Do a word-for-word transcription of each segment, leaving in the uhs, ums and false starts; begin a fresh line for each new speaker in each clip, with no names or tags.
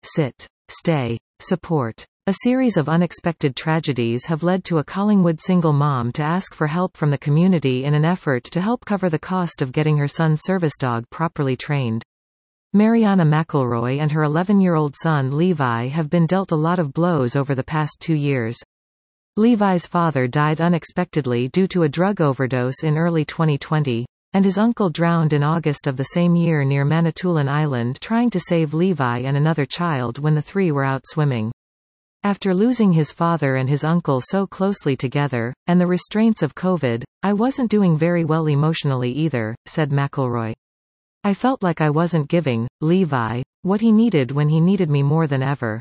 sit, stay, support. A series of unexpected tragedies have led to a Collingwood single mom to ask for help from the community in an effort to help cover the cost of getting her son's service dog properly trained. Mariana McElroy and her eleven-year-old son Levi have been dealt a lot of blows over the past two years. Levi's father died unexpectedly due to a drug overdose in early twenty twenty, and his uncle drowned in August of the same year near Manitoulin Island trying to save Levi and another child when the three were out swimming. After losing his father and his uncle so closely together, and the restraints of COVID, I wasn't doing very well emotionally either, said McElroy. I felt like I wasn't giving Levi what he needed when he needed me more than ever.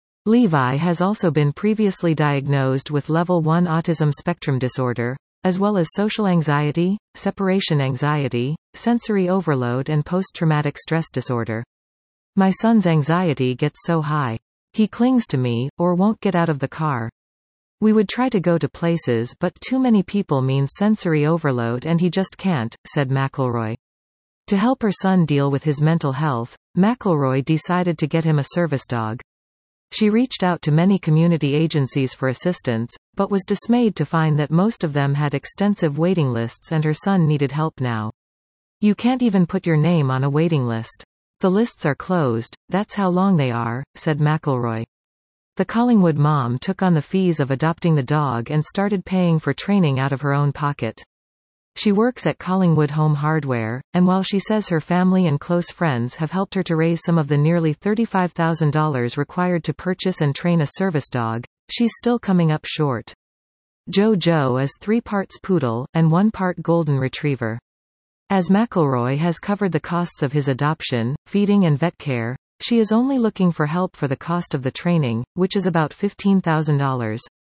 Levi has also been previously diagnosed with level one autism spectrum disorder, as well as social anxiety, separation anxiety, sensory overload and post-traumatic stress disorder. My son's anxiety gets so high. He clings to me, or won't get out of the car. We would try to go to places but too many people means sensory overload and he just can't, said McElroy. To help her son deal with his mental health, McElroy decided to get him a service dog. She reached out to many community agencies for assistance, but was dismayed to find that most of them had extensive waiting lists and her son needed help now. You can't even put your name on a waiting list. The lists are closed, that's how long they are, said McElroy. The Collingwood mom took on the fees of adopting the dog and started paying for training out of her own pocket. She works at Collingwood Home Hardware, and while she says her family and close friends have helped her to raise some of the nearly thirty-five thousand dollars required to purchase and train a service dog, she's still coming up short. JoJo is three parts poodle, and one part golden retriever. As McElroy has covered the costs of his adoption, feeding and vet care, she is only looking for help for the cost of the training, which is about fifteen thousand dollars.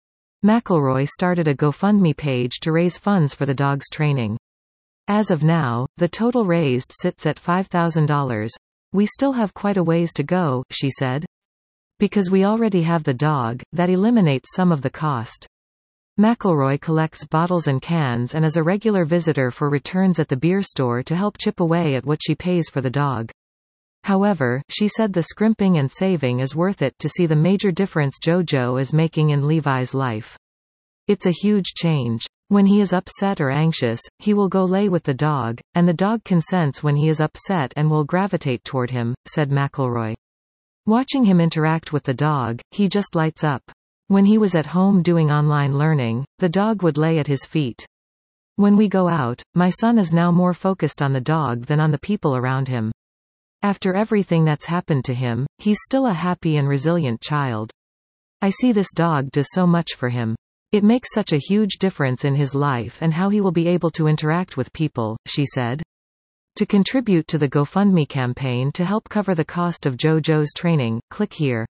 McElroy started a GoFundMe page to raise funds for the dog's training. As of now, the total raised sits at five thousand dollars. We still have quite a ways to go, she said. Because we already have the dog, that eliminates some of the cost. McElroy collects bottles and cans and is a regular visitor for returns at the beer store to help chip away at what she pays for the dog. However, she said the scrimping and saving is worth it to see the major difference JoJo is making in Levi's life. It's a huge change. When he is upset or anxious, he will go lay with the dog, and the dog can sense when he is upset and will gravitate toward him, said McElroy. Watching him interact with the dog, he just lights up. When he was at home doing online learning, the dog would lay at his feet. When we go out, my son is now more focused on the dog than on the people around him. After everything that's happened to him, he's still a happy and resilient child. I see this dog does so much for him. It makes such a huge difference in his life and how he will be able to interact with people, she said. To contribute to the GoFundMe campaign to help cover the cost of JoJo's training, click here.